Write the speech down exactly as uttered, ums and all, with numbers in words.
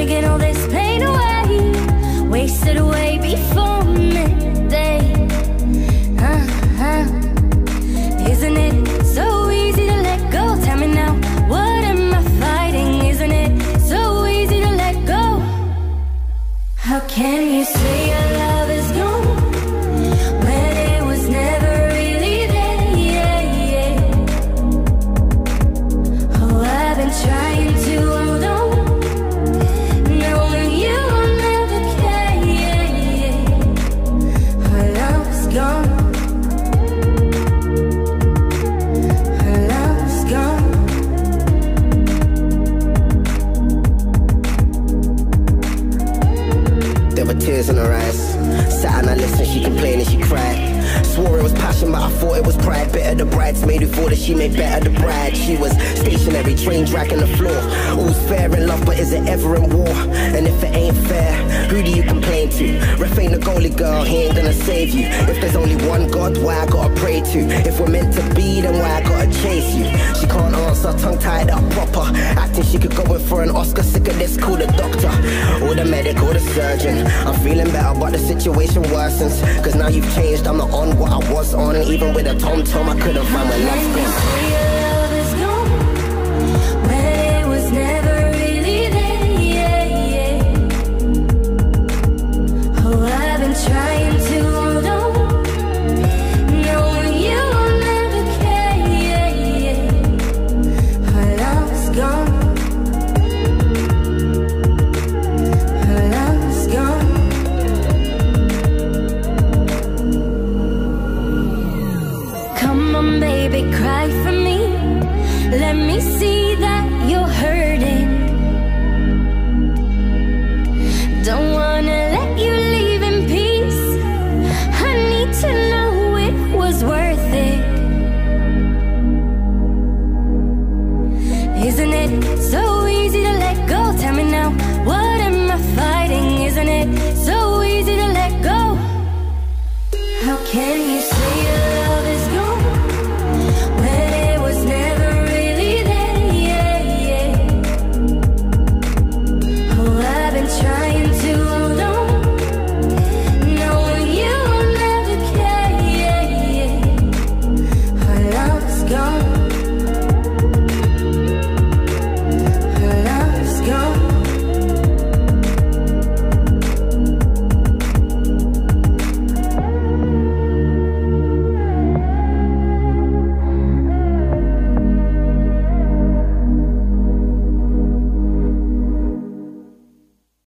drinking all this pain away, wasted away before midday. Uh-huh. Isn't it so easy to let go? Tell me now, what am I fighting? Isn't it so easy to let go? How can you say your love is gone when it was never really there? Yeah, yeah. Oh, I've been trying to hold on, knowing you will never care. Yeah, yeah. Our love is gone. Our love is gone. There were tears in her eyes. Sat and I listened, she complained and she cried. Swore it was passion, but I thought it was pride. Better the bridesmaid who thought that she made better the bride. She was stationary, train dragging the floor. All's fair in love, but is it ever in war? And if it ain't fair, who do you complain to? Ref ain't the goalie, girl, he ain't gonna save you. If there's only one God, why I gotta pray to? If we're meant to be, then why I gotta chase you? She can't answer, tongue tied up proper, acting she could go in for an Oscar. Sick of this, call the doctor, or the medic, or the surgeon. I'm feeling better, but the situation worsens, cause now you've changed, I'm not on what I was on. Even with a tom-tom, I couldn't find my love gone. Your love is gone when it was never really there. Yeah, yeah. Oh, I've been trying to hold on, knowing you will never care. Yeah, yeah. Our love is gone. Our love is gone. Come on, baby, cry for me. Let me see